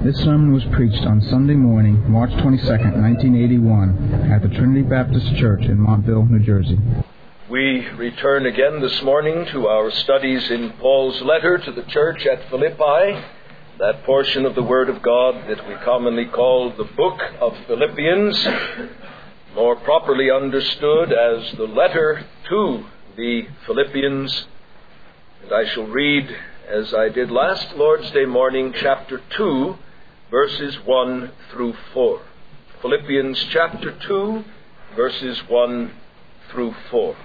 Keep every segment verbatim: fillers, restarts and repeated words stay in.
This sermon was preached on Sunday morning, March twenty-second, nineteen eighty-one, at the Trinity Baptist Church in Montville, New Jersey. We return again this morning to our studies in Paul's letter to the church at Philippi, that portion of the Word of God that we commonly call the book of Philippians, more properly understood as the letter to the Philippians. And I shall read, as I did last Lord's Day morning, chapter two, verses one through four. Philippians chapter two, verses one through four.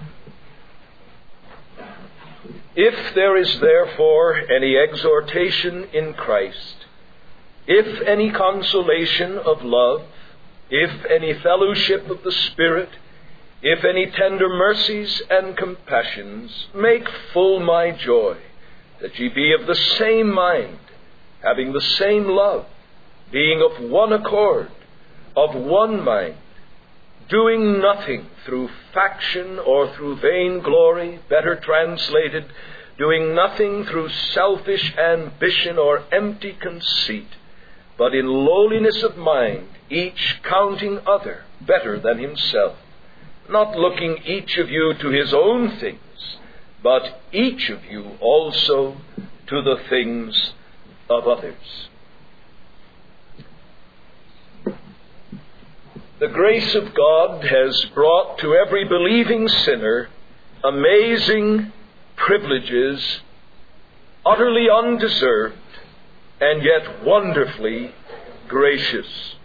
If there is therefore any exhortation in Christ, if any consolation of love, if any fellowship of the Spirit, if any tender mercies and compassions, make full my joy, that ye be of the same mind, having the same love, being of one accord, of one mind, doing nothing through faction or through vain glory, better translated, doing nothing through selfish ambition or empty conceit, but in lowliness of mind, each counting other better than himself, not looking each of you to his own things, but each of you also to the things of others. The grace of God has brought to every believing sinner amazing privileges, utterly undeserved and yet wonderfully gracious.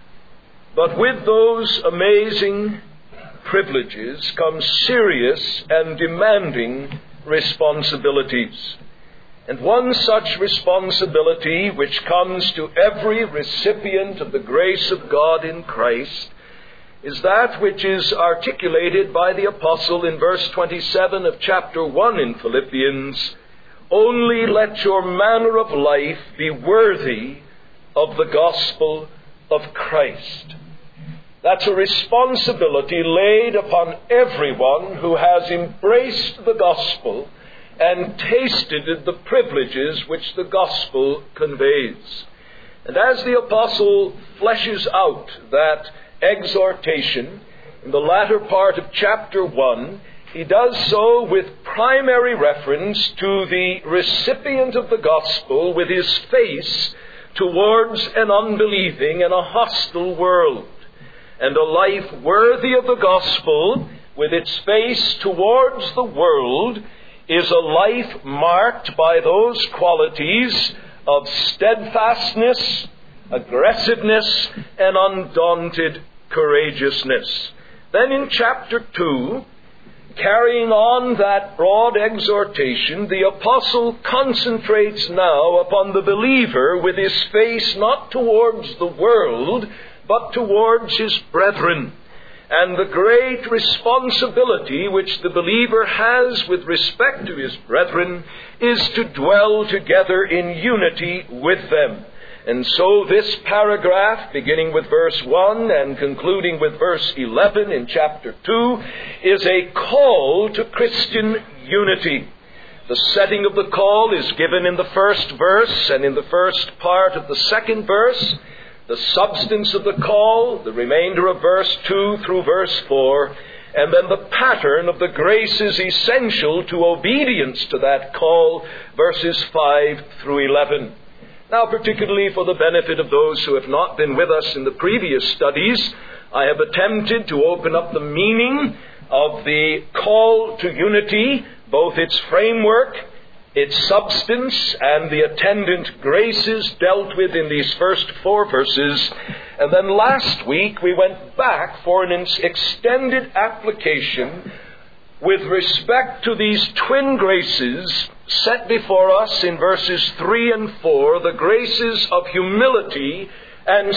But with those amazing privileges come serious and demanding responsibilities. And one such responsibility which comes to every recipient of the grace of God in Christ is that which is articulated by the apostle in verse twenty-seven of chapter one in Philippians, only let your manner of life be worthy of the gospel of Christ. That's a responsibility laid upon everyone who has embraced the gospel and tasted the privileges which the gospel conveys. And as the apostle fleshes out that exhortation in the latter part of chapter one, he does so with primary reference to the recipient of the gospel with his face towards an unbelieving and a hostile world. And a life worthy of the gospel with its face towards the world is a life marked by those qualities of steadfastness, aggressiveness, and undaunted courageousness. Then in chapter two, carrying on that broad exhortation, the apostle concentrates now upon the believer with his face not towards the world, but towards his brethren, and the great responsibility which the believer has with respect to his brethren is to dwell together in unity with them. And so this paragraph, beginning with verse one and concluding with verse eleven in chapter two, is a call to Christian unity. The setting of the call is given in the first verse and in the first part of the second verse. The substance of the call, the remainder of verse two through verse four, and then the pattern of the graces essential to obedience to that call, verses five through eleven. Now, particularly for the benefit of those who have not been with us in the previous studies, I have attempted to open up the meaning of the call to unity, both its framework, its substance, and the attendant graces dealt with in these first four verses. And then last week we went back for an extended application with respect to these twin graces set before us in verses three and four, the graces of humility and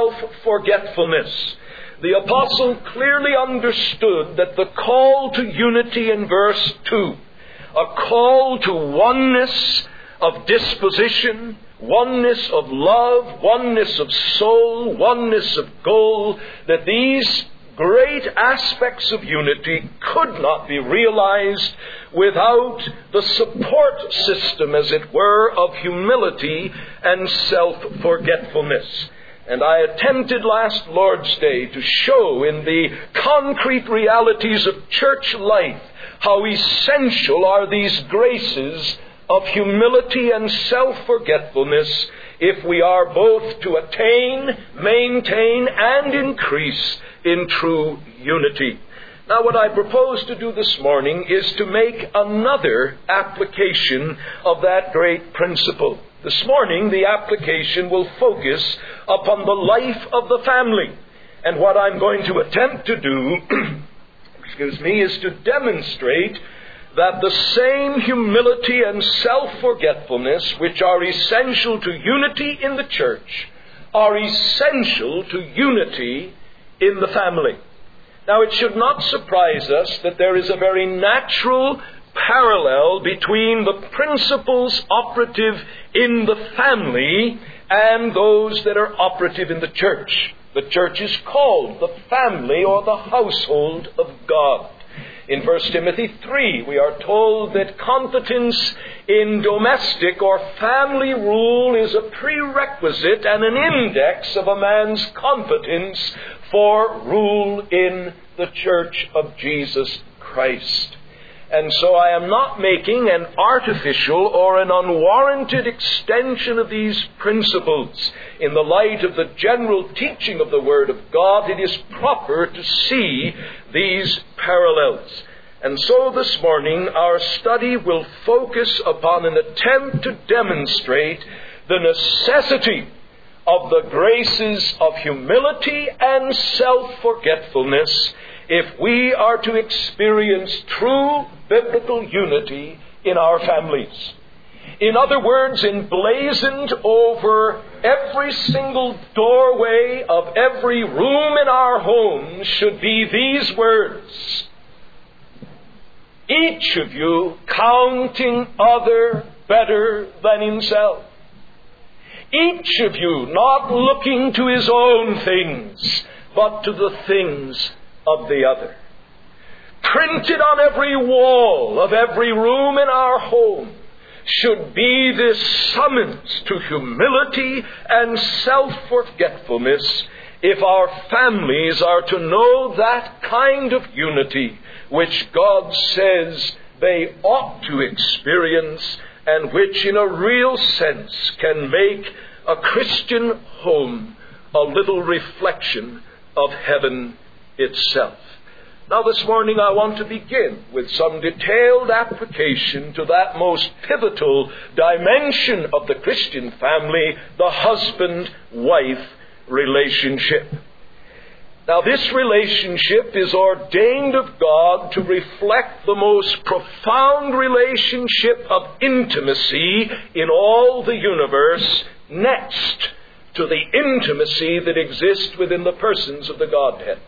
self-forgetfulness. The apostle clearly understood that the call to unity in verse two, a call to oneness of disposition, oneness of love, oneness of soul, oneness of goal, that these great aspects of unity could not be realized without the support system, as it were, of humility and self-forgetfulness. And I attempted last Lord's Day to show in the concrete realities of church life how essential are these graces of humility and self-forgetfulness if we are both to attain, maintain, and increase in true unity. Now, what I propose to do this morning is to make another application of that great principle. This morning, the application will focus upon the life of the family. And what I'm going to attempt to do, excuse me, is to demonstrate that the same humility and self-forgetfulness which are essential to unity in the church are essential to unity in the family. Now, it should not surprise us that there is a very natural parallel between the principles operative in the family and those that are operative in the church. The church is called the family or the household of God. In First Timothy three, we are told that competence in domestic or family rule is a prerequisite and an index of a man's competence for rule in the church of Jesus Christ. And so I am not making an artificial or an unwarranted extension of these principles. In the light of the general teaching of the Word of God, it is proper to see these parallels. And so this morning our study will focus upon an attempt to demonstrate the necessity of the graces of humility and self-forgetfulness if we are to experience true biblical unity in our families. In other words, emblazoned over every single doorway of every room in our homes should be these words: each of you counting other better than himself. Each of you not looking to his own things, but to the things of the other. Printed on every wall of every room in our home should be this summons to humility and self-forgetfulness if our families are to know that kind of unity which God says they ought to experience and which in a real sense can make a Christian home a little reflection of heaven itself. Now this morning I want to begin with some detailed application to that most pivotal dimension of the Christian family, the husband-wife relationship. Now this relationship is ordained of God to reflect the most profound relationship of intimacy in all the universe, next to the intimacy that exists within the persons of the Godhead.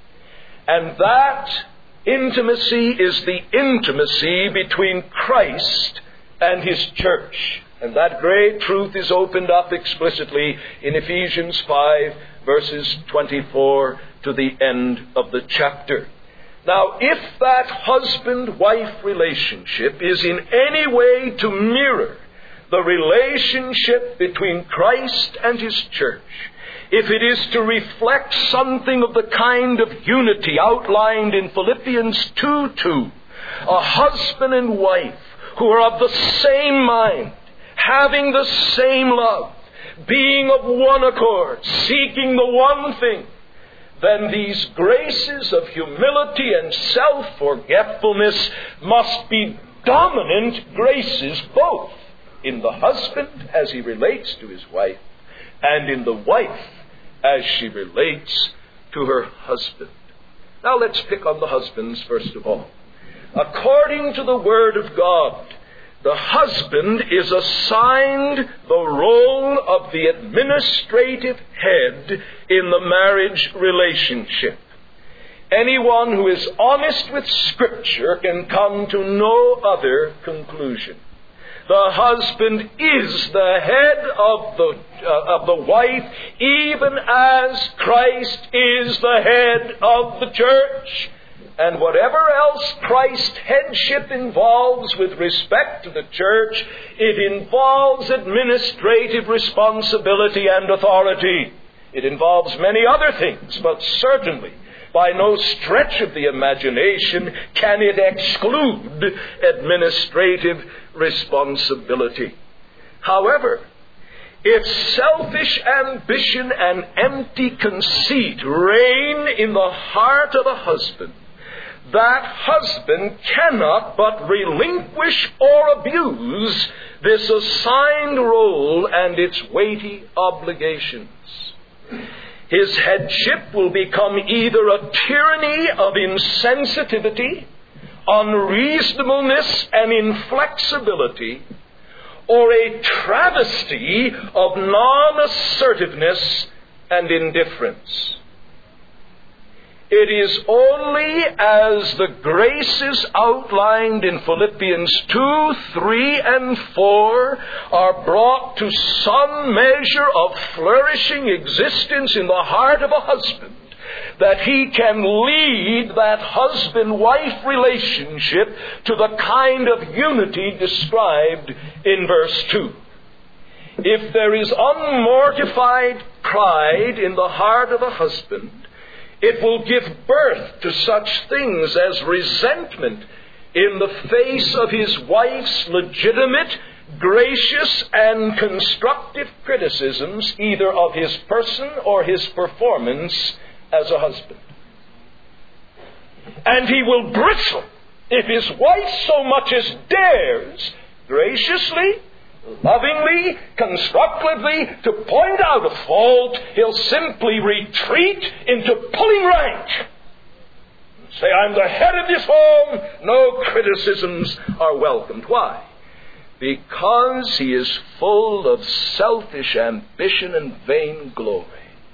And that intimacy is the intimacy between Christ and His church. And that great truth is opened up explicitly in Ephesians five, verses twenty-four to the end of the chapter. Now, if that husband-wife relationship is in any way to mirror the relationship between Christ and His church, if it is to reflect something of the kind of unity outlined in Philippians two two, a husband and wife who are of the same mind, having the same love, being of one accord, seeking the one thing, then these graces of humility and self-forgetfulness must be dominant graces both in the husband as he relates to his wife and in the wife as she relates to her husband. Now let's pick on the husbands first of all. According to the Word of God, the husband is assigned the role of the administrative head in the marriage relationship. Anyone who is honest with Scripture can come to no other conclusion. The husband is the head of the, uh, of the wife, even as Christ is the head of the church. and whatever else Christ's headship involves with respect to the church, it involves administrative responsibility and authority. It involves many other things, but certainly, by no stretch of the imagination, can it exclude administrative responsibility. However, if selfish ambition and empty conceit reign in the heart of a husband, that husband cannot but relinquish or abuse this assigned role and its weighty obligations. His headship will become either a tyranny of insensitivity, unreasonableness, and inflexibility, or a travesty of non-assertiveness and indifference. It is only as the graces outlined in Philippians two, three, and four are brought to some measure of flourishing existence in the heart of a husband that he can lead that husband-wife relationship to the kind of unity described in verse two. If there is unmortified pride in the heart of a husband, it will give birth to such things as resentment in the face of his wife's legitimate, gracious, and constructive criticisms, either of his person or his performance as a husband. And he will bristle if his wife so much as dares graciously, lovingly, constructively to point out a fault. He'll simply retreat into pulling rank. Say, I'm the head of this home. No criticisms are welcomed. Why? Because he is full of selfish ambition and vain glory.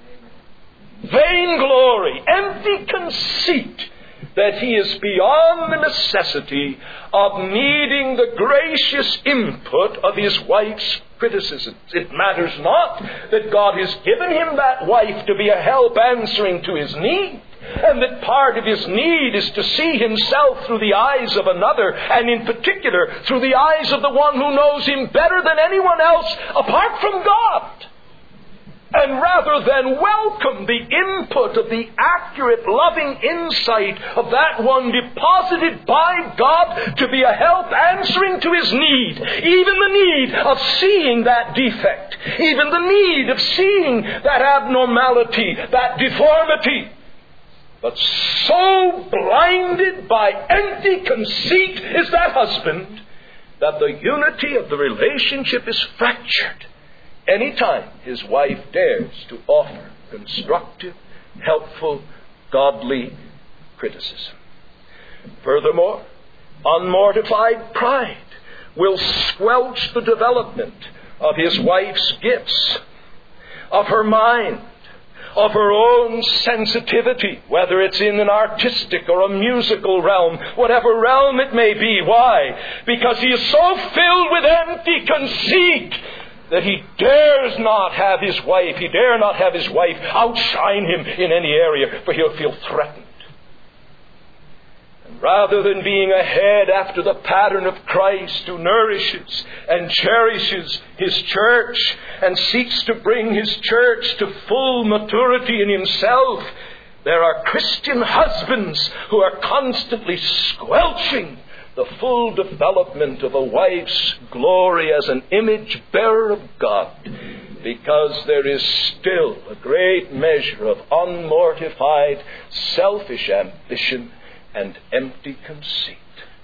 Vain glory, empty conceit, that he is beyond the necessity of needing the gracious input of his wife's criticisms. It matters not that God has given him that wife to be a help answering to his need, and that part of his need is to see himself through the eyes of another, and in particular through the eyes of the one who knows him better than anyone else apart from God. And rather than welcome the input of the accurate, loving insight of that one deposited by God to be a help answering to his need, even the need of seeing that defect, even the need of seeing that abnormality, that deformity, but so blinded by empty conceit is that husband that the unity of the relationship is fractured anytime his wife dares to offer constructive, helpful, godly criticism. Furthermore, unmortified pride will squelch the development of his wife's gifts, of her mind, of her own sensitivity, whether it's in an artistic or a musical realm, whatever realm it may be. Why? Because he is so filled with empty conceit that he dares not have his wife, he dare not have his wife outshine him in any area, for he'll feel threatened. And rather than being a head after the pattern of Christ, who nourishes and cherishes his church and seeks to bring his church to full maturity in himself, there are Christian husbands who are constantly squelching the full development of a wife's glory as an image bearer of God, because there is still a great measure of unmortified, selfish ambition and empty conceit.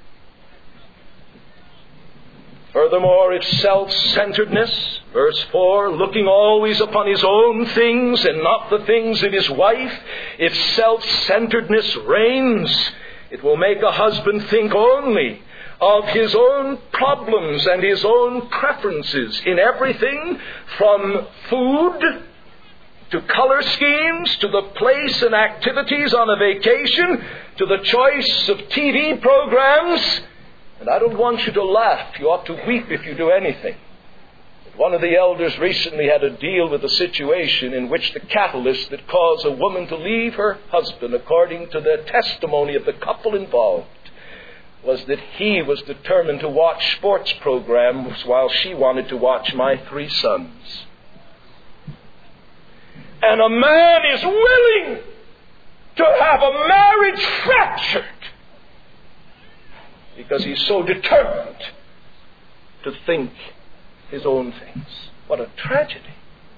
Furthermore, if self-centeredness, verse four, looking always upon his own things and not the things of his wife, if self-centeredness reigns, it will make a husband think only of his own problems and his own preferences in everything from food to color schemes to the place and activities on a vacation to the choice of T V programs. And I don't want you to laugh. You ought to weep if you do anything. One of the elders recently had to deal with a situation in which the catalyst that caused a woman to leave her husband, according to the testimony of the couple involved, was that he was determined to watch sports programs while she wanted to watch My Three Sons. And a man is willing to have a marriage fractured because he's so determined to think his own things. What a tragedy.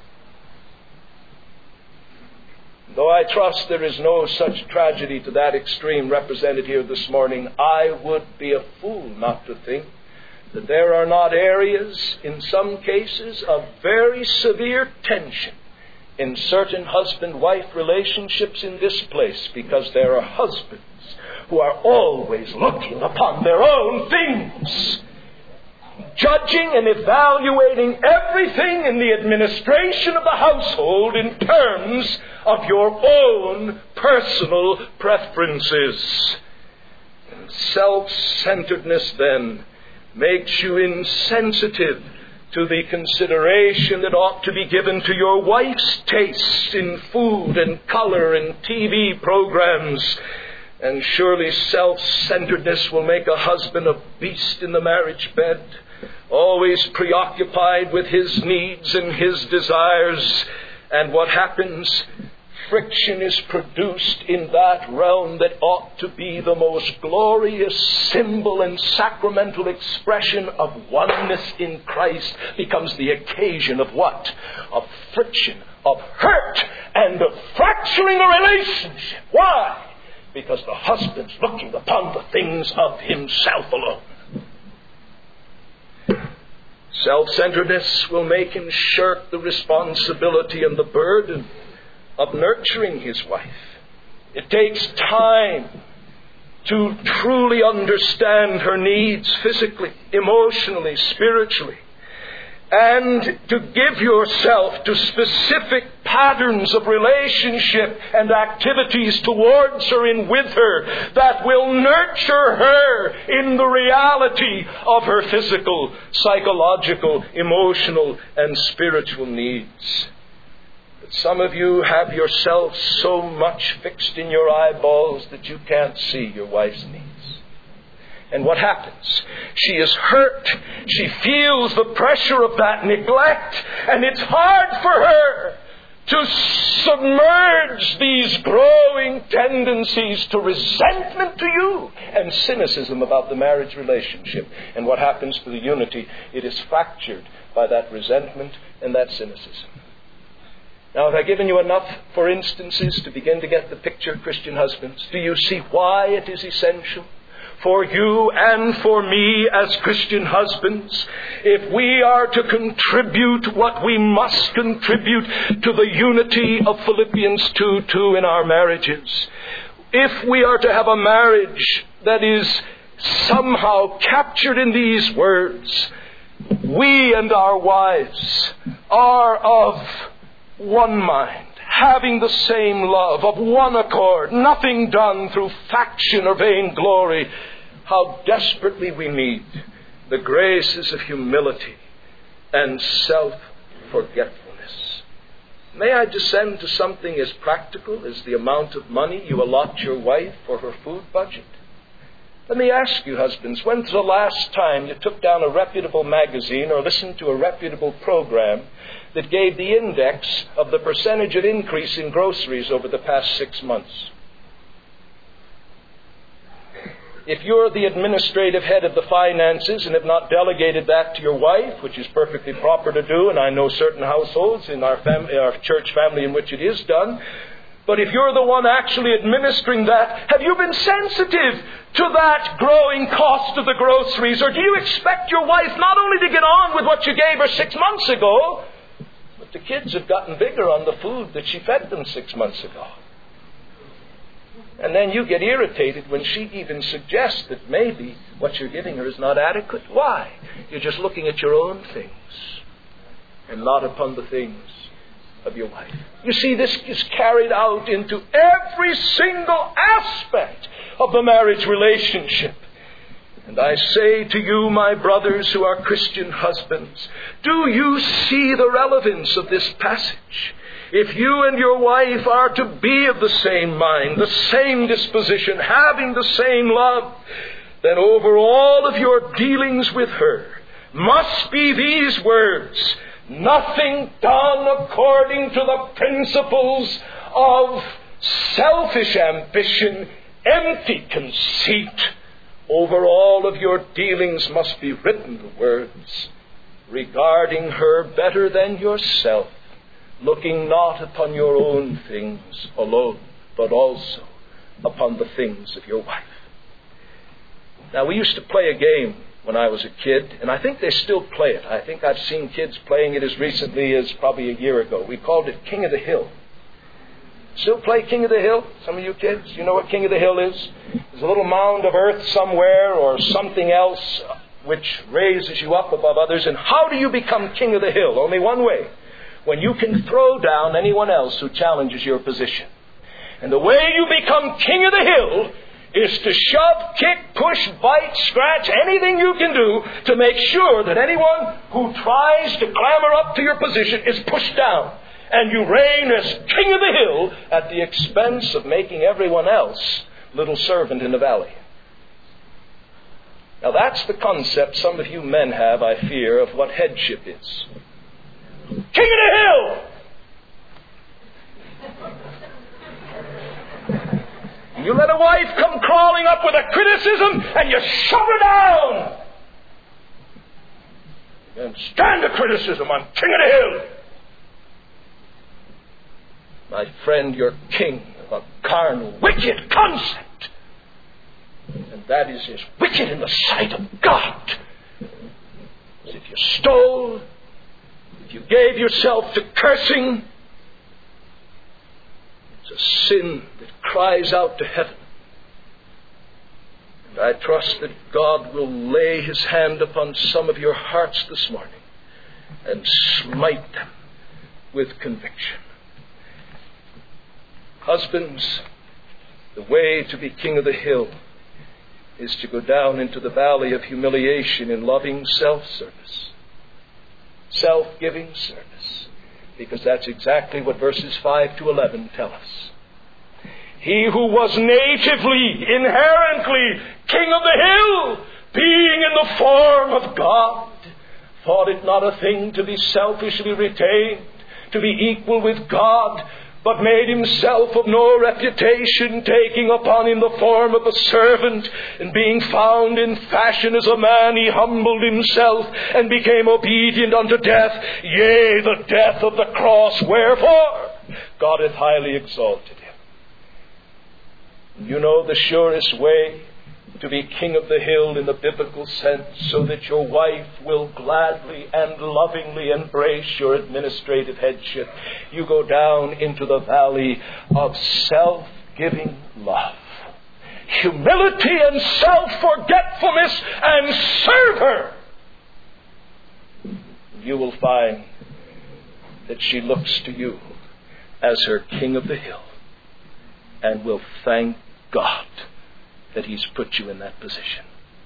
Though I trust there is no such tragedy to that extreme represented here this morning, I would be a fool not to think that there are not areas, in some cases, of very severe tension in certain husband-wife relationships in this place, because there are husbands who are always looking upon their own things, judging and evaluating everything in the administration of the household in terms of your own personal preferences. And self-centeredness then makes you insensitive to the consideration that ought to be given to your wife's tastes in food and color and T V programs. And surely self-centeredness will make a husband a beast in the marriage bed, always preoccupied with his needs and his desires. And what happens? Friction is produced in that realm that ought to be the most glorious symbol and sacramental expression of oneness in Christ, becomes the occasion of what? Of friction, of hurt, and of fracturing the relationship. Why? Because the husband's looking upon the things of himself alone. Self-centeredness will make him shirk the responsibility and the burden of nurturing his wife. It takes time to truly understand her needs physically, emotionally, spiritually, and to give yourself to specific patterns of relationship and activities towards her and with her that will nurture her in the reality of her physical, psychological, emotional, and spiritual needs. But some of you have yourselves so much fixed in your eyeballs that you can't see your wife's needs. And what happens? She is hurt. She feels the pressure of that neglect. And it's hard for her to submerge these growing tendencies to resentment to you and cynicism about the marriage relationship. And what happens to the unity? It is fractured by that resentment and that cynicism. Now, have I given you enough, for instances, to begin to get the picture, Christian husbands? Do you see why it is essential for you and for me as Christian husbands, if we are to contribute what we must contribute to the unity of Philippians two two in our marriages, if we are to have a marriage that is somehow captured in these words, we and our wives are of one mind, having the same love, of one accord, nothing done through faction or vainglory, how desperately we need the graces of humility and self-forgetfulness. May I descend to something as practical as the amount of money you allot your wife for her food budget? Let me ask you, husbands, when's the last time you took down a reputable magazine or listened to a reputable program that gave the index of the percentage of increase in groceries over the past six months? If you're the administrative head of the finances and have not delegated that to your wife, which is perfectly proper to do, and I know certain households in our, family, our church family in which it is done, but if you're the one actually administering that, have you been sensitive to that growing cost of the groceries? Or do you expect your wife not only to get on with what you gave her six months ago, but the kids have gotten bigger on the food that she fed them six months ago? And then you get irritated when she even suggests that maybe what you're giving her is not adequate. Why? You're just looking at your own things and not upon the things of your wife. You see, this is carried out into every single aspect of the marriage relationship. And I say to you, my brothers who are Christian husbands, do you see the relevance of this passage? If you and your wife are to be of the same mind, the same disposition, having the same love, then over all of your dealings with her must be these words: nothing done according to the principles of selfish ambition, empty conceit. Over all of your dealings must be written the words, regarding her better than yourself, looking not upon your own things alone, but also upon the things of your wife. Now, we used to play a game when I was a kid, and I think they still play it. I think I've seen kids playing it as recently as probably a year ago. We called it King of the Hill. Still play King of the Hill? Some of you kids, you know what King of the Hill is? There's a little mound of earth somewhere or something else which raises you up above others. And how do you become King of the Hill? Only one way: when you can throw down anyone else who challenges your position. And the way you become King of the Hill is to shove, kick, push, bite, scratch, anything you can do to make sure that anyone who tries to clamber up to your position is pushed down. And you reign as King of the Hill at the expense of making everyone else little servant in the valley. Now that's the concept some of you men have, I fear, of what headship is. King of the Hill! You let a wife come crawling up with a criticism and you shove her down. And stand the criticism. I'm King of the Hill. My friend, you're king of a carnal, wicked concept. And that is as wicked in the sight of God as if you stole, if you gave yourself to cursing. It's a sin that cries out to heaven. And I trust that God will lay His hand upon some of your hearts this morning and smite them with conviction. Husbands, the way to be King of the Hill is to go down into the valley of humiliation in loving self-service, self-giving service, because that's exactly what verses five to eleven tell us. He who was natively, inherently King of the Hill, being in the form of God, thought it not a thing to be selfishly retained, to be equal with God, but made himself of no reputation, taking upon him the form of a servant, and being found in fashion as a man, he humbled himself and became obedient unto death, yea, the death of the cross. Wherefore God hath highly exalted him. You know the surest way to be King of the Hill in the biblical sense, so that your wife will gladly and lovingly embrace your administrative headship. You go down into the valley of self-giving love, humility and self-forgetfulness, and serve her. You will find that she looks to you as her King of the Hill and will thank God that He's put you in that position.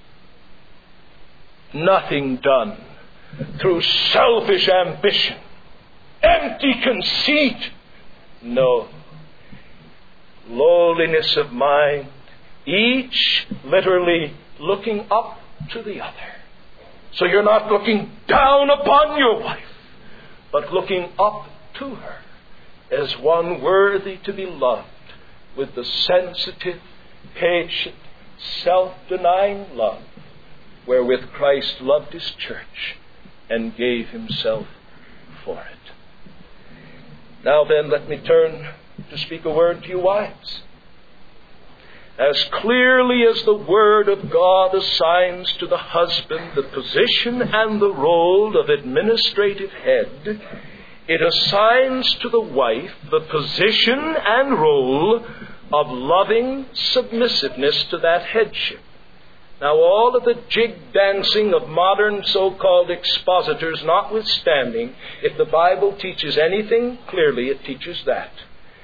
Nothing done through selfish ambition, empty conceit. No. Lowliness of mind, each literally looking up to the other. So you're not looking down upon your wife, but looking up to her as one worthy to be loved with the sensitive, patient, self-denying love wherewith Christ loved His church and gave Himself for it. Now then, let me turn to speak a word to you wives. As clearly as the Word of God assigns to the husband the position and the role of administrative head, it assigns to the wife the position and role of loving submissiveness to that headship. Now, all of the jig dancing of modern so-called expositors notwithstanding, if the Bible teaches anything clearly, it teaches that.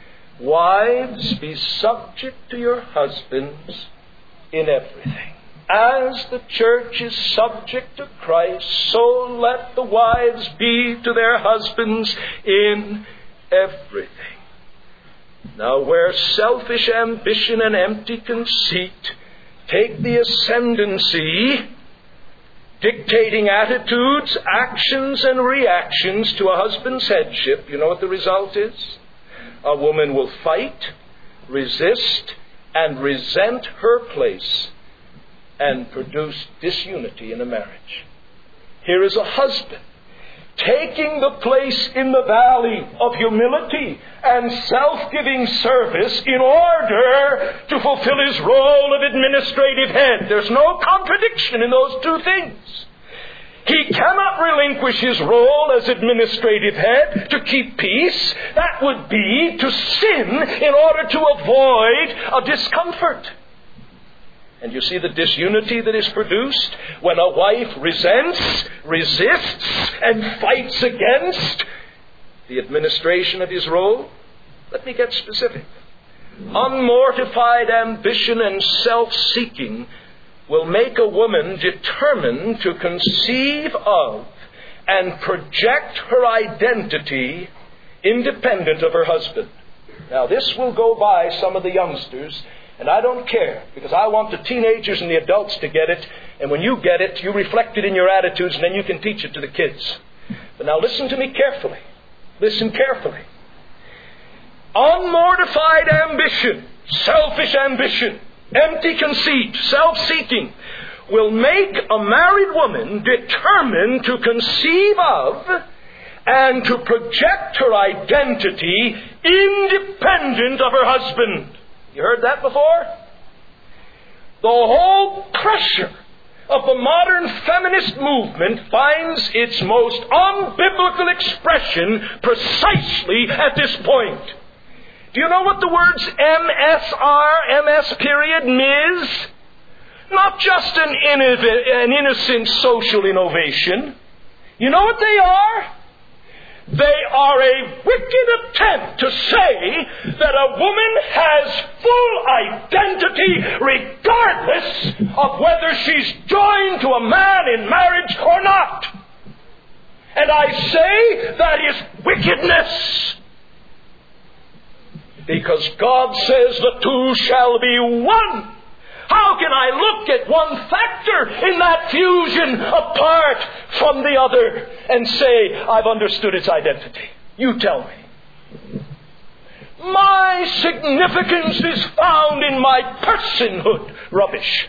Wives, be subject to your husbands in everything. as the church is subject to Christ, so let the wives be to their husbands in everything. Now, where selfish ambition and empty conceit take the ascendancy, dictating attitudes, actions, and reactions to a husband's headship, you know what the result is? A woman will fight, resist, and resent her place and produce disunity in a marriage. Here is a husband taking the place in the valley of humility and self-giving service in order to fulfill his role of administrative head. There's no contradiction in those two things. He cannot relinquish his role as administrative head to keep peace. That would be to sin in order to avoid a discomfort. And you see the disunity that is produced when a wife resents, resists, and fights against the administration of his role. Let me get specific. Unmortified ambition and self-seeking will make a woman determined to conceive of and project her identity independent of her husband. Now, this will go by some of the youngsters, and I don't care, because I want the teenagers and the adults to get it, and when you get it, you reflect it in your attitudes, and then you can teach it to the kids. But now listen to me carefully. Listen carefully. Unmortified ambition, selfish ambition, empty conceit, self-seeking will make a married woman determined to conceive of and to project her identity independent of her husband. You heard that before? The whole pressure of the modern feminist movement finds its most unbiblical expression precisely at this point. Do you know what the words M S R, M S period, Ms? Not just an, innov- an innocent social innovation. You know what they are? They are a wicked attempt to say that a woman has full identity regardless of whether she's joined to a man in marriage or not. And I say that is wickedness. Because God says the two shall be one. How can I look at one factor in that fusion apart from the other and say, I've understood its identity? You tell me. My significance is found in my personhood. Rubbish.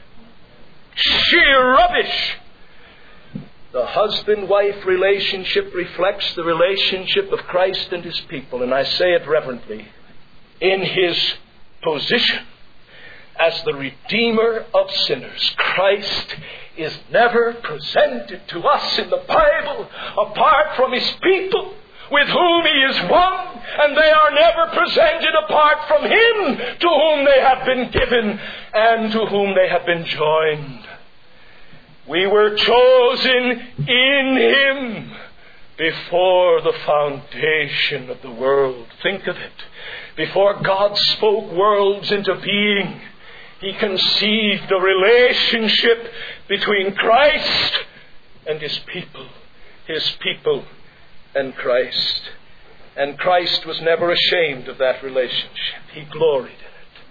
Sheer rubbish. The husband-wife relationship reflects the relationship of Christ and His people, and I say it reverently, in His position as the Redeemer of sinners. Christ is never presented to us in the Bible apart from His people with whom He is one, and they are never presented apart from Him to whom they have been given and to whom they have been joined. We were chosen in Him before the foundation of the world. Think of it. Before God spoke worlds into being, He conceived a relationship between Christ and His people. His people and Christ. And Christ was never ashamed of that relationship. He gloried in it.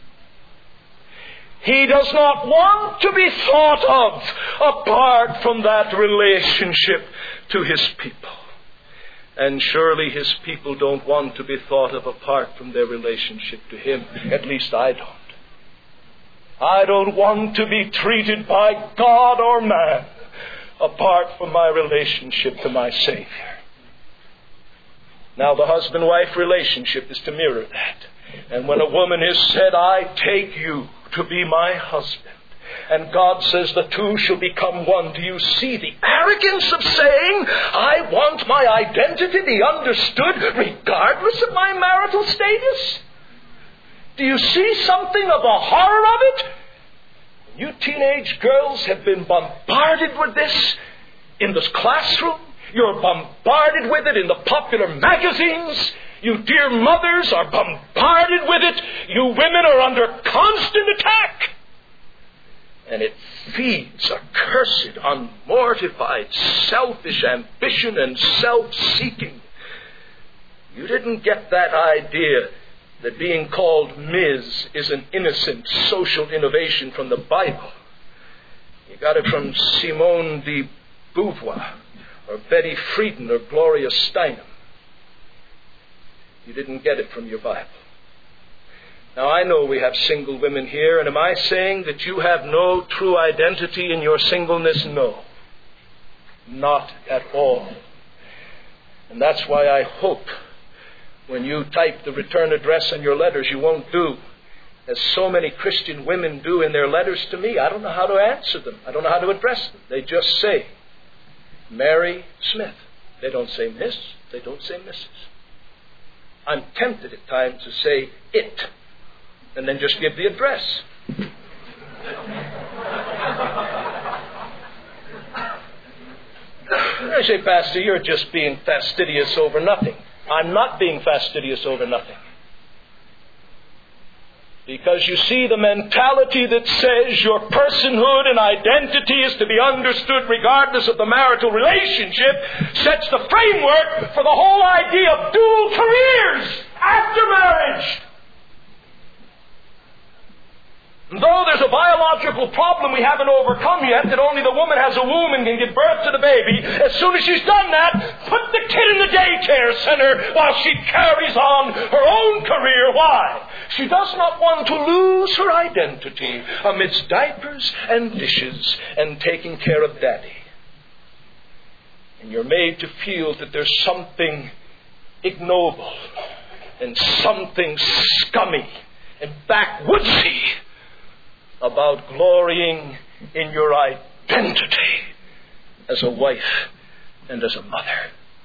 He does not want to be thought of apart from that relationship to His people. And surely His people don't want to be thought of apart from their relationship to Him. At least I don't. I don't want to be treated by God or man apart from my relationship to my Savior. Now, the husband-wife relationship is to mirror that. And when a woman is said, I take you to be my husband, and God says the two shall become one, do you see the arrogance of saying, I want my identity to be understood regardless of my marital status? Do you see something of the horror of it? You teenage girls have been bombarded with this in this classroom. You're bombarded with it in the popular magazines. You dear mothers are bombarded with it. You women are under constant attack. And it feeds a cursed, unmortified, selfish ambition and self-seeking. You didn't get that idea that being called Miz is an innocent social innovation from the Bible. You got it from Simone de Beauvoir, or Betty Friedan, or Gloria Steinem. You didn't get it from your Bible. Now, I know we have single women here, and am I saying that you have no true identity in your singleness? No. Not at all. And that's why I hope when you type the return address on your letters, you won't do as so many Christian women do in their letters to me. I don't know how to answer them. I don't know how to address them. They just say, Mary Smith. They don't say Miss. They don't say Missus I'm tempted at times to say it, and then just give the address. I say, Pastor, you're just being fastidious over nothing. I'm not being fastidious over nothing. Because you see, the mentality that says your personhood and identity is to be understood regardless of the marital relationship sets the framework for the whole idea of dual careers after marriage. Though there's a biological problem we haven't overcome yet, that only the woman has a womb and can give birth to the baby, as soon as she's done that, put the kid in the daycare center while she carries on her own career. Why? She does not want to lose her identity amidst diapers and dishes and taking care of daddy. And you're made to feel that there's something ignoble and something scummy and backwoodsy about glorying in your identity as a wife and as a mother.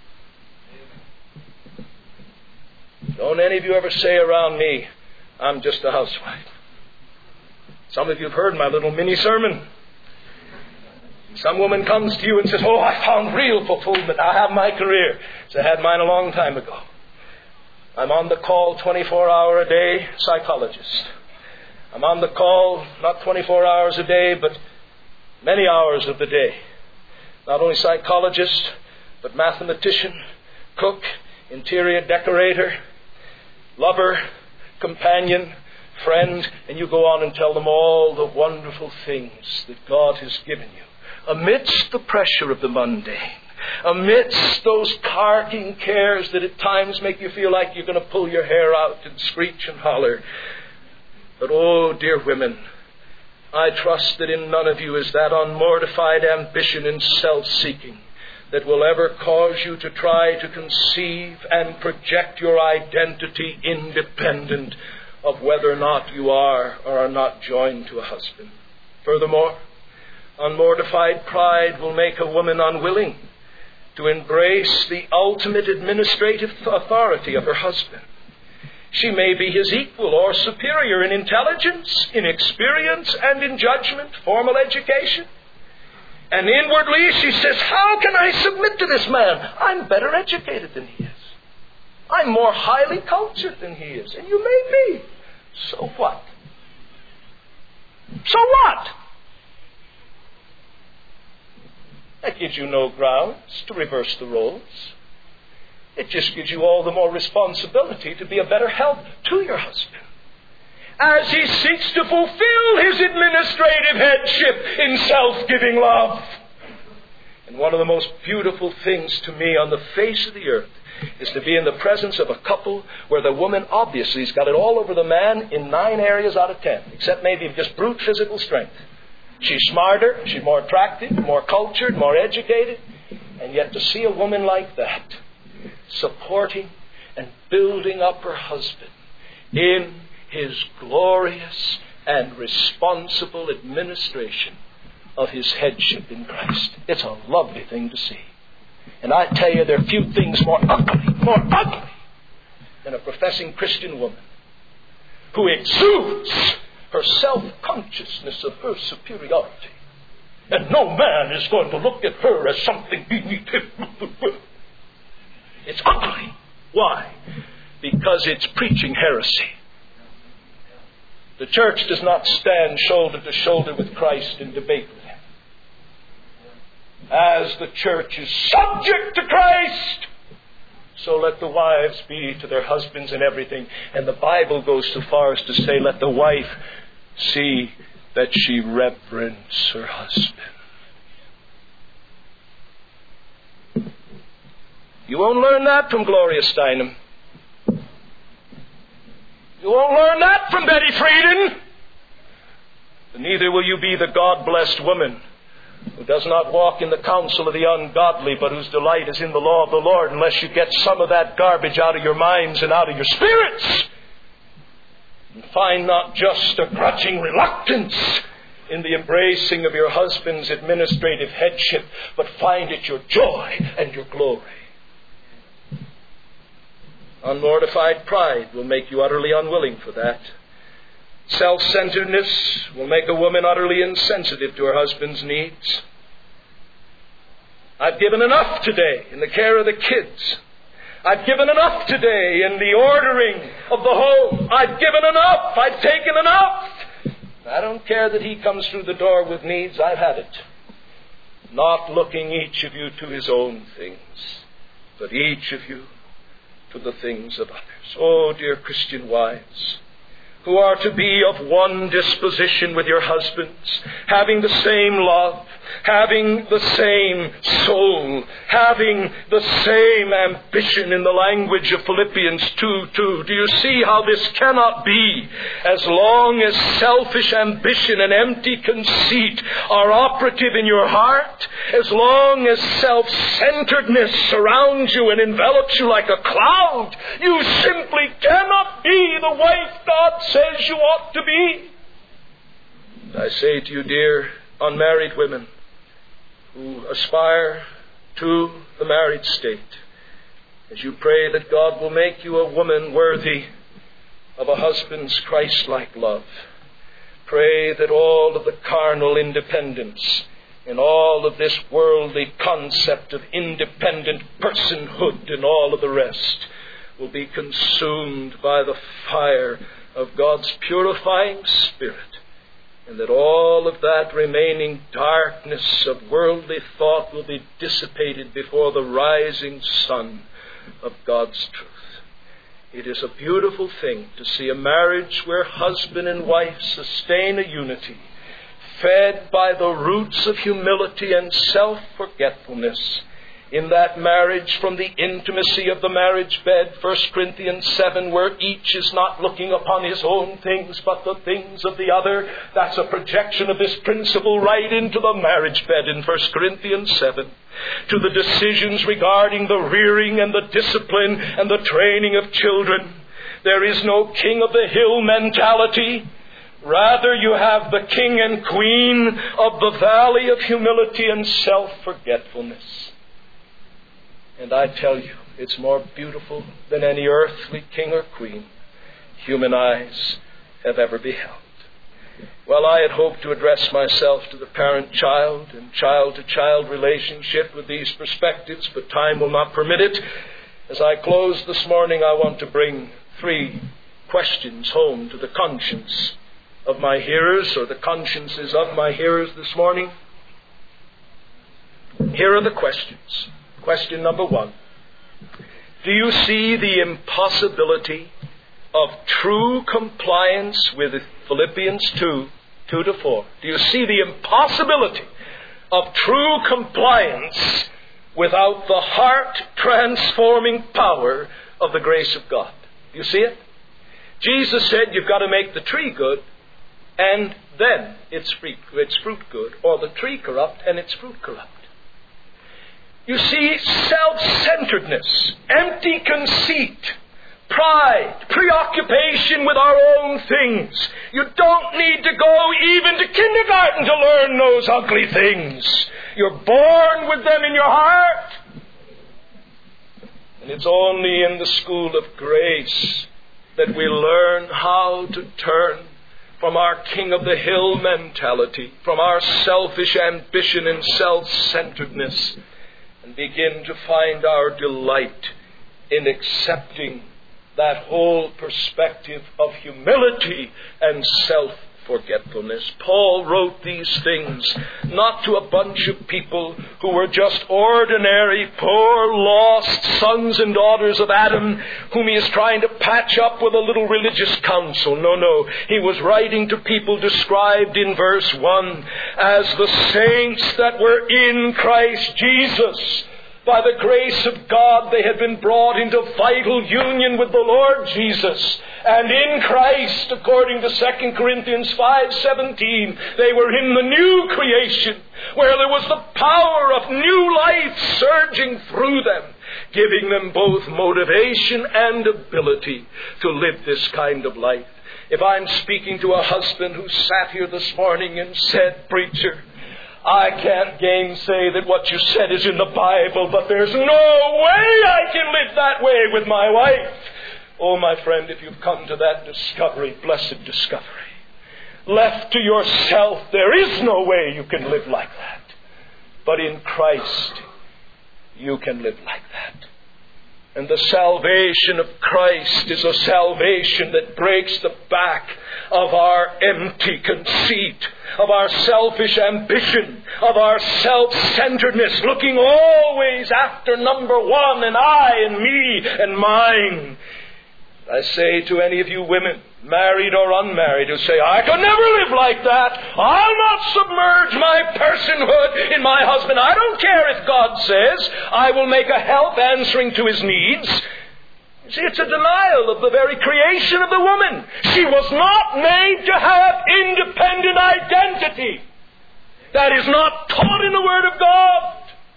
Don't any of you ever say around me, I'm just a housewife. Some of you have heard my little mini sermon. Some woman comes to you and says, oh, I found real fulfillment. I have my career. So I had mine a long time ago. I'm on the call twenty-four hour a day psychologist. I'm on the call not twenty-four hours a day, but many hours of the day. Not only psychologist, but mathematician, cook, interior decorator, lover, companion, friend, and you go on and tell them all the wonderful things that God has given you. Amidst the pressure of the mundane, amidst those carking cares that at times make you feel like you're going to pull your hair out and screech and holler. But oh, dear women, I trust that in none of you is that unmortified ambition and self-seeking that will ever cause you to try to conceive and project your identity independent of whether or not you are or are not joined to a husband. Furthermore, unmortified pride will make a woman unwilling to embrace the ultimate administrative authority of her husband. She may be his equal or superior in intelligence, in experience, and in judgment, formal education. And inwardly she says, how can I submit to this man? I'm better educated than he is. I'm more highly cultured than he is. And you may be. So what? So what? That gives you no grounds to reverse the roles. It just gives you all the more responsibility to be a better help to your husband as he seeks to fulfill his administrative headship in self-giving love. And one of the most beautiful things to me on the face of the earth is to be in the presence of a couple where the woman obviously has got it all over the man in nine areas out of ten, except maybe just brute physical strength. She's smarter, she's more attractive, more cultured, more educated, and yet to see a woman like that supporting and building up her husband in his glorious and responsible administration of his headship in Christ. It's a lovely thing to see. And I tell you, there are few things more ugly, more ugly than a professing Christian woman who exudes her self-consciousness of her superiority. And no man is going to look at her as something beneath him. It's ugly. Why? Because it's preaching heresy. The church does not stand shoulder to shoulder with Christ in debate with him. As the church is subject to Christ, so let the wives be to their husbands in everything. And the Bible goes so far as to say, let the wife see that she reverence her husband. You won't learn that from Gloria Steinem. You won't learn that from Betty Friedan. And neither will you be the God-blessed woman who does not walk in the counsel of the ungodly, but whose delight is in the law of the Lord, unless you get some of that garbage out of your minds and out of your spirits. And find not just a grudging reluctance in the embracing of your husband's administrative headship, but find it your joy and your glory. Unmortified pride will make you utterly unwilling for that. Self-centeredness will make a woman utterly insensitive to her husband's needs. I've given enough today in the care of the kids. I've given enough today in the ordering of the home. I've given enough. I've taken enough. I don't care that he comes through the door with needs. I've had it. Not looking each of you to his own things, but each of you to the things of others. Oh, dear Christian wives, who are to be of one disposition with your husbands, having the same love, having the same soul, having the same ambition in the language of Philippians two two. Do you see how this cannot be as long as selfish ambition and empty conceit are operative in your heart? As long as self-centeredness surrounds you and envelops you like a cloud, you simply cannot be the wife God says you ought to be. And I say to you, dear unmarried women who aspire to the married state, as you pray that God will make you a woman worthy of a husband's Christ-like love, pray that all of the carnal independence and all of this worldly concept of independent personhood and all of the rest will be consumed by the fire of God's purifying Spirit, and that all of that remaining darkness of worldly thought will be dissipated before the rising sun of God's truth. It is a beautiful thing to see a marriage where husband and wife sustain a unity, fed by the roots of humility and self-forgetfulness. In that marriage, from the intimacy of the marriage bed, First Corinthians seven, where each is not looking upon his own things, but the things of the other. That's a projection of this principle right into the marriage bed in First Corinthians seven. To the decisions regarding the rearing and the discipline and the training of children. There is no king of the hill mentality. Rather, you have the king and queen of the valley of humility and self-forgetfulness. And I tell you, it's more beautiful than any earthly king or queen human eyes have ever beheld. Well, I had hoped to address myself to the parent-child and child-to-child relationship with these perspectives, but time will not permit it. As I close this morning, I want to bring three questions home to the conscience of my hearers, or the consciences of my hearers this morning. Here are the questions. Question number one. Do you see the impossibility of true compliance with Philippians two, two to four? Do you see the impossibility of true compliance without the heart-transforming power of the grace of God? Do you see it? Jesus said you've got to make the tree good, and then its fruit, its fruit good, or the tree corrupt and its fruit corrupt. You see, self-centeredness, empty conceit, pride, preoccupation with our own things. You don't need to go even to kindergarten to learn those ugly things. You're born with them in your heart. And it's only in the school of grace that we learn how to turn from our king of the hill mentality, from our selfish ambition and self-centeredness, and begin to find our delight in accepting that whole perspective of humility and self-forgetfulness. Paul wrote these things not to a bunch of people who were just ordinary, poor, lost sons and daughters of Adam whom he is trying to patch up with a little religious counsel. No, no. He was writing to people described in verse one as the saints that were in Christ Jesus. By the grace of God, they had been brought into vital union with the Lord Jesus. And in Christ, according to Second Corinthians five seventeen, they were in the new creation, where there was the power of new life surging through them, giving them both motivation and ability to live this kind of life. If I'm speaking to a husband who sat here this morning and said, "Preacher, I can't gainsay that what you said is in the Bible, but there's no way I can live that way with my wife." Oh, my friend, if you've come to that discovery, blessed discovery, left to yourself, there is no way you can live like that. But in Christ, you can live like that. And the salvation of Christ is a salvation that breaks the back of our empty conceit, of our selfish ambition, of our self-centeredness, looking always after number one and I and me and mine. I say to any of you women, married or unmarried, who say, "I could never live like that. I'll not submerge my personhood in my husband. I don't care if God says I will make a help answering to his needs." You see, it's a denial of the very creation of the woman. She was not made to have independent identity. That is not taught in the Word of God.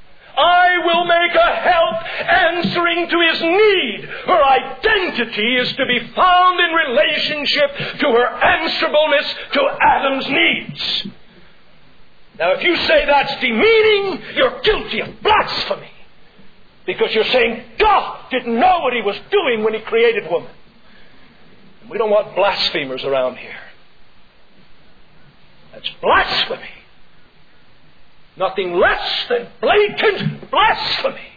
I will make a help answering to his need. Her identity is to be found in relationship to her answerableness to Adam's needs. Now, if you say that's demeaning, you're guilty of blasphemy. Because you're saying God didn't know what he was doing when he created woman. We don't want blasphemers around here. That's blasphemy. Nothing less than blatant blasphemy.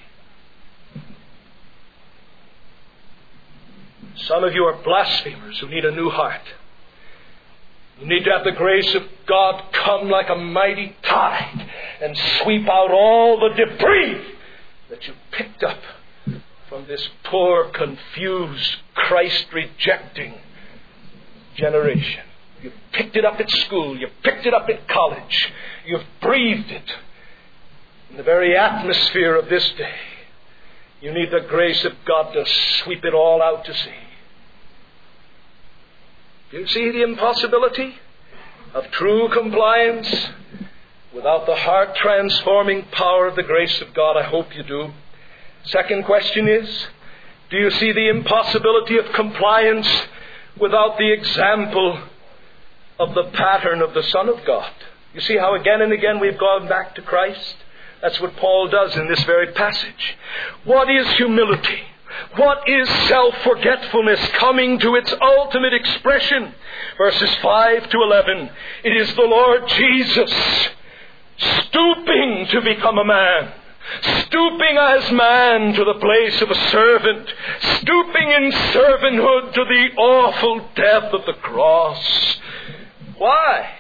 Some of you are blasphemers who need a new heart. You need to have the grace of God come like a mighty tide and sweep out all the debris that you picked up from this poor, confused, Christ-rejecting generation. You've picked it up at school. You've picked it up at college. You've breathed it in the very atmosphere of this day. You need the grace of God to sweep it all out to sea. Do you see the impossibility of true compliance without the heart-transforming power of the grace of God? I hope you do. Second question is, do you see the impossibility of compliance without the example of the pattern of the Son of God? You see how again and again we've gone back to Christ? That's what Paul does in this very passage. What is humility? What is self-forgetfulness coming to its ultimate expression? Verses five to eleven. It is the Lord Jesus stooping to become a man. Stooping as man to the place of a servant. Stooping in servanthood to the awful death of the cross. Why?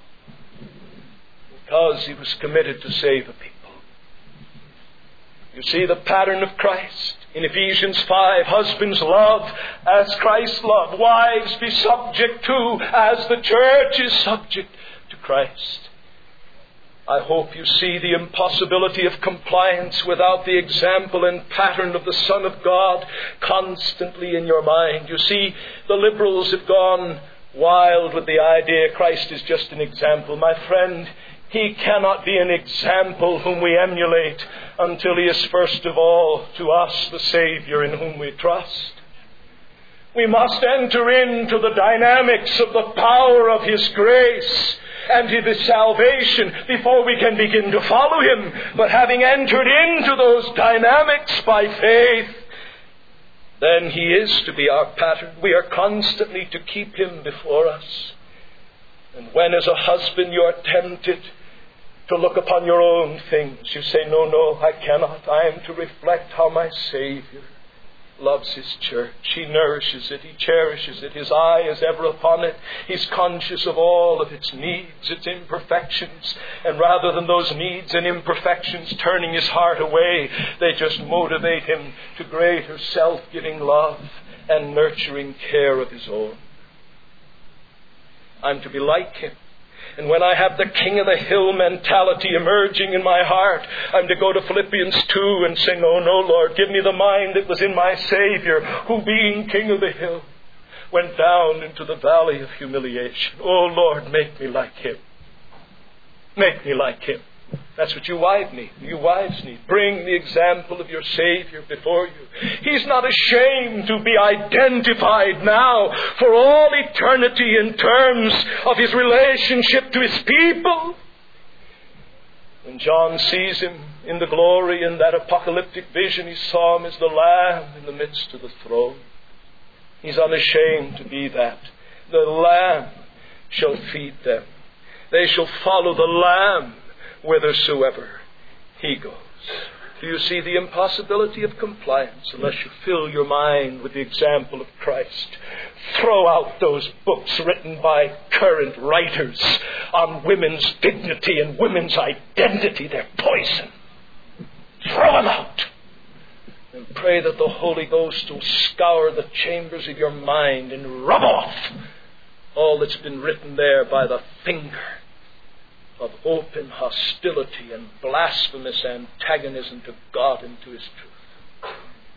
Because he was committed to save a people. You see the pattern of Christ. In Ephesians five, husbands love as Christ loved. Wives be subject to as the church is subject to Christ. I hope you see the impossibility of compliance without the example and pattern of the Son of God constantly in your mind. You see, the liberals have gone wild with the idea Christ is just an example. My friend, he cannot be an example whom we emulate until he is first of all to us the Savior in whom we trust. We must enter into the dynamics of the power of his grace and his salvation before we can begin to follow him. But having entered into those dynamics by faith, then he is to be our pattern. We are constantly to keep him before us. And when as a husband you are tempted to look upon your own things, you say, no, no, I cannot. I am to reflect how my Savior loves His church. He nourishes it. He cherishes it. His eye is ever upon it. He's conscious of all of its needs, its imperfections. And rather than those needs and imperfections turning His heart away, they just motivate Him to greater self-giving love and nurturing care of His own. I'm to be like Him. And when I have the king of the hill mentality emerging in my heart, I'm to go to Philippians two and sing, "Oh no, Lord, give me the mind that was in my Savior, who being king of the hill, went down into the valley of humiliation. Oh Lord, make me like Him. Make me like Him." That's what you wives need. You wives need. Bring the example of your Savior before you. He's not ashamed to be identified now for all eternity in terms of His relationship to His people. When John sees Him in the glory in that apocalyptic vision, he saw Him as the Lamb in the midst of the throne. He's unashamed to be that. The Lamb shall feed them. They shall follow the Lamb whithersoever He goes. Do you see the impossibility of compliance unless you fill your mind with the example of Christ? Throw out those books written by current writers on women's dignity and women's identity. They're poison. Throw them out. And pray that the Holy Ghost will scour the chambers of your mind and rub off all that's been written there by the finger of open hostility and blasphemous antagonism to God and to His truth.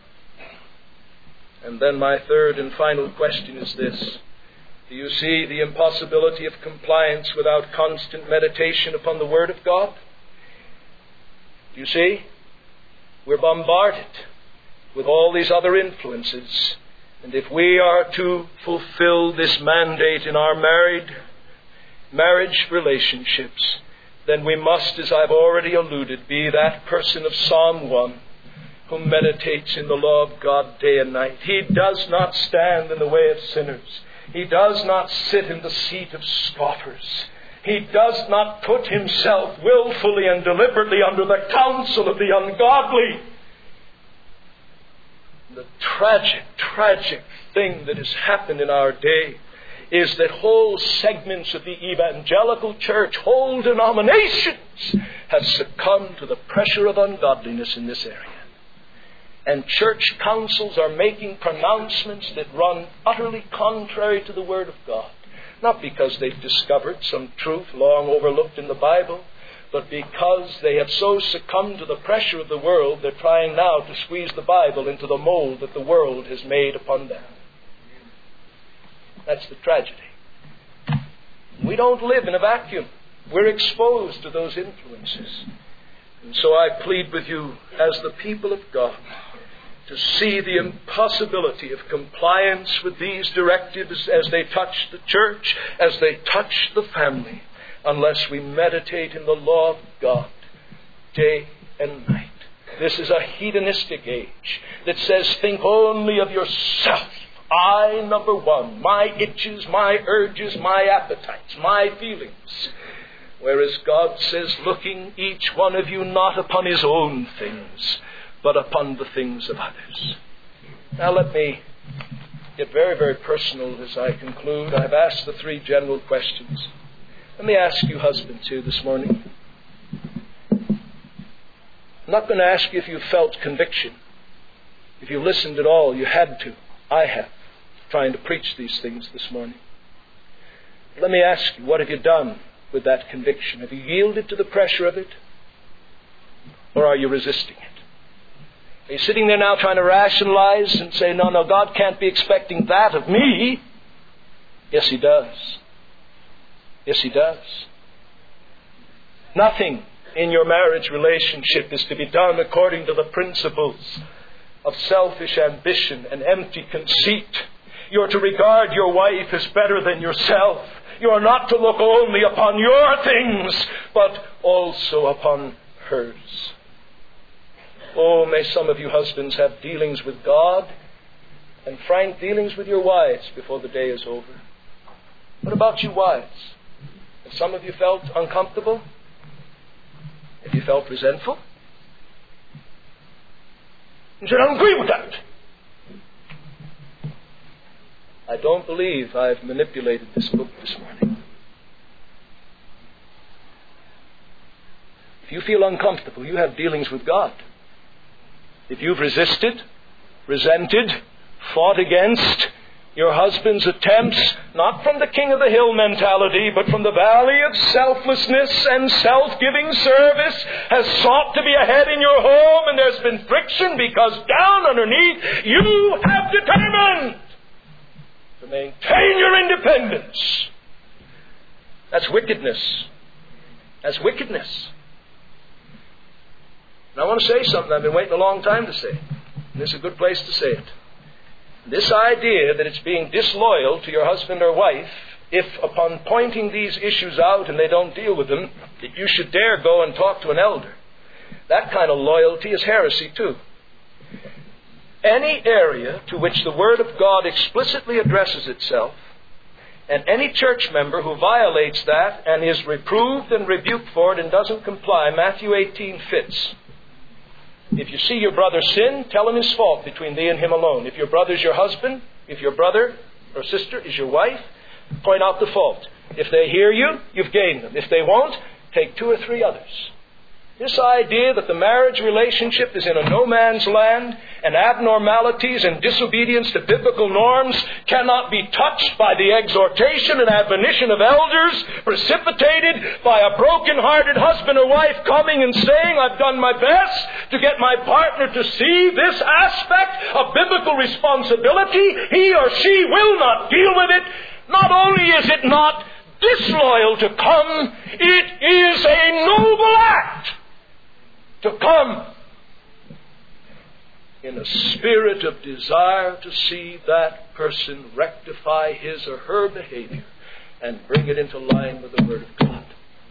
And then my third and final question is this. Do you see the impossibility of compliance without constant meditation upon the Word of God? Do you see? We're bombarded with all these other influences. And if we are to fulfill this mandate in our married marriage relationships, then we must, as I've already alluded, be that person of Psalm one who meditates in the law of God day and night. He does not stand in the way of sinners. He does not sit in the seat of scoffers. He does not put himself willfully and deliberately under the counsel of the ungodly. The tragic, tragic thing that has happened in our day is that whole segments of the evangelical church, whole denominations, have succumbed to the pressure of ungodliness in this area. And church councils are making pronouncements that run utterly contrary to the Word of God. Not because they've discovered some truth long overlooked in the Bible, but because they have so succumbed to the pressure of the world, they're trying now to squeeze the Bible into the mold that the world has made upon them. That's the tragedy. We don't live in a vacuum. We're exposed to those influences. And so I plead with you as the people of God to see the impossibility of compliance with these directives as they touch the church, as they touch the family, unless we meditate in the law of God day and night. This is a hedonistic age that says, think only of yourself. I, number one, my itches, my urges, my appetites, my feelings. Whereas God says, looking each one of you not upon his own things, but upon the things of others. Now let me get very, very personal as I conclude. I've asked the three general questions. Let me ask you, husbands, here this morning. I'm not going to ask you if you felt conviction. If you listened at all, you had to. I have, trying to preach these things this morning. Let me ask you, what have you done with that conviction? Have you yielded to the pressure of it? Or are you resisting it? Are you sitting there now trying to rationalize and say, no, no, God can't be expecting that of me? Yes, He does. Yes, He does. Nothing in your marriage relationship is to be done according to the principles of selfish ambition and empty conceit. You're to regard your wife as better than yourself. You are not to look only upon your things, but also upon hers. Oh, may some of you husbands have dealings with God and frank dealings with your wives before the day is over. What about you wives? Have some of you felt uncomfortable? Have you felt resentful? You said, I don't agree with that. I don't believe I've manipulated this book this morning. If you feel uncomfortable, you have dealings with God. If you've resisted, resented, fought against your husband's attempts, not from the king of the hill mentality, but from the valley of selflessness and self-giving service, has sought to be ahead in your home, and there's been friction because down underneath you have determined to maintain your independence. That's wickedness. That's wickedness. And I want to say something I've been waiting a long time to say. And this is a good place to say it. This idea that it's being disloyal to your husband or wife if upon pointing these issues out and they don't deal with them, that you should dare go and talk to an elder. That kind of loyalty is heresy too. Any area to which the Word of God explicitly addresses itself, and any church member who violates that and is reproved and rebuked for it and doesn't comply, Matthew eighteen fits. If you see your brother sin, tell him his fault between thee and him alone. If your brother's your husband, if your brother or sister is your wife, point out the fault. If they hear you, you've gained them. If they won't, take two or three others. This idea that the marriage relationship is in a no-man's land and abnormalities and disobedience to biblical norms cannot be touched by the exhortation and admonition of elders, precipitated by a broken-hearted husband or wife coming and saying, I've done my best to get my partner to see this aspect of biblical responsibility. He or she will not deal with it. Not only is it not disloyal to come, it is a noble act to come in a spirit of desire to see that person rectify his or her behavior and bring it into line with the Word of God.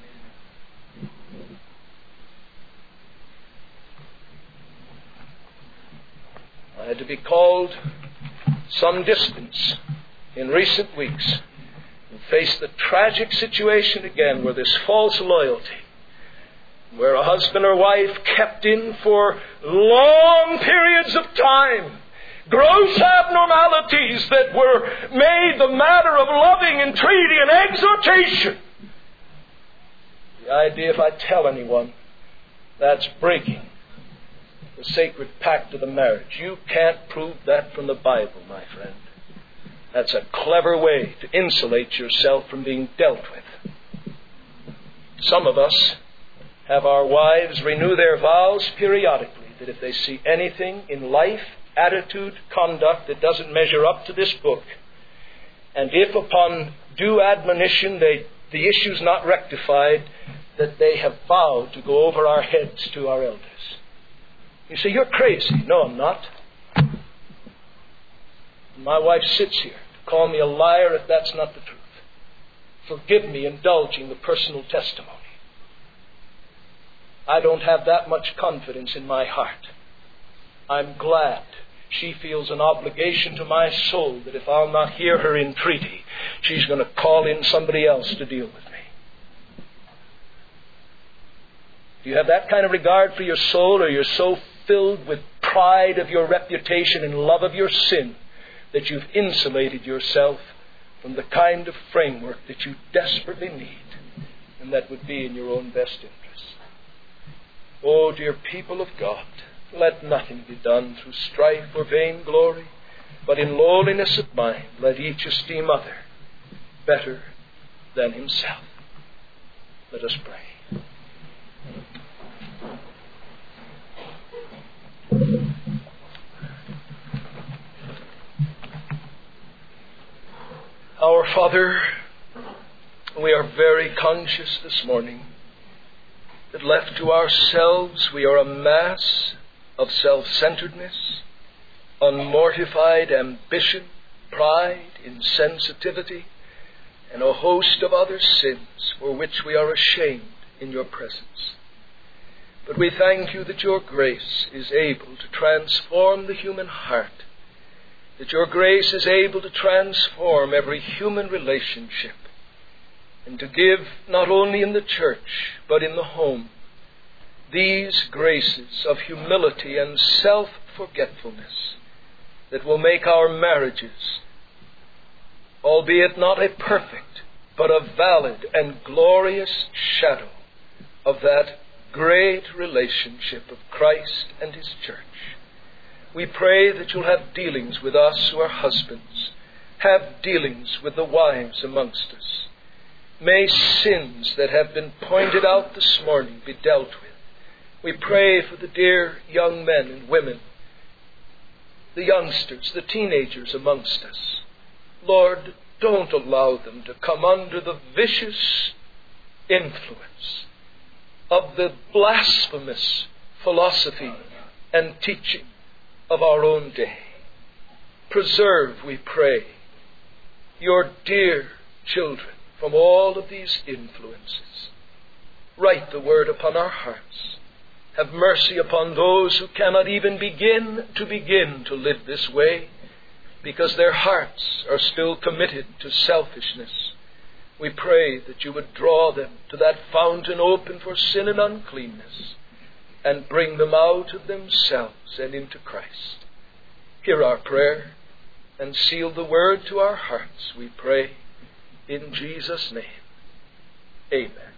I had to be called some distance in recent weeks and face the tragic situation again where this false loyalty, where a husband or wife kept in for long periods of time gross abnormalities that were made the matter of loving entreaty and exhortation. The idea, if I tell anyone, that's breaking the sacred pact of the marriage. You can't prove that from the Bible, my friend. That's a clever way to insulate yourself from being dealt with. Some of us have our wives renew their vows periodically that if they see anything in life, attitude, conduct that doesn't measure up to this book, and if upon due admonition they, the issue's not rectified, that they have vowed to go over our heads to our elders. You say, you're crazy. No, I'm not. My wife sits here to call me a liar if that's not the truth. Forgive me indulging the personal testimony. I don't have that much confidence in my heart. I'm glad she feels an obligation to my soul that if I'll not hear her entreaty, she's going to call in somebody else to deal with me. Do you have that kind of regard for your soul, or you're so filled with pride of your reputation and love of your sin that you've insulated yourself from the kind of framework that you desperately need and that would be in your own best interest? Oh, dear people of God, let nothing be done through strife or vain glory, but in lowliness of mind let each esteem other better than himself. Let us pray. Our Father, we are very conscious this morning that left to ourselves we are a mass of self-centeredness, unmortified ambition, pride, insensitivity, and a host of other sins for which we are ashamed in your presence. But we thank you that your grace is able to transform the human heart, that your grace is able to transform every human relationship, and to give, not only in the church, but in the home, these graces of humility and self-forgetfulness that will make our marriages albeit not a perfect, but a valid and glorious shadow of that great relationship of Christ and His church. We pray that you'll have dealings with us who are husbands, have dealings with the wives amongst us. May sins that have been pointed out this morning be dealt with. We pray for the dear young men and women, the youngsters, the teenagers amongst us. Lord, don't allow them to come under the vicious influence of the blasphemous philosophy and teaching of our own day. Preserve, we pray, your dear children from all of these influences. Write the word upon our hearts. Have mercy upon those who cannot even begin to begin to live this way because their hearts are still committed to selfishness. We pray that you would draw them to that fountain open for sin and uncleanness and bring them out of themselves and into Christ. Hear our prayer and seal the word to our hearts, we pray, in Jesus' name. Amen.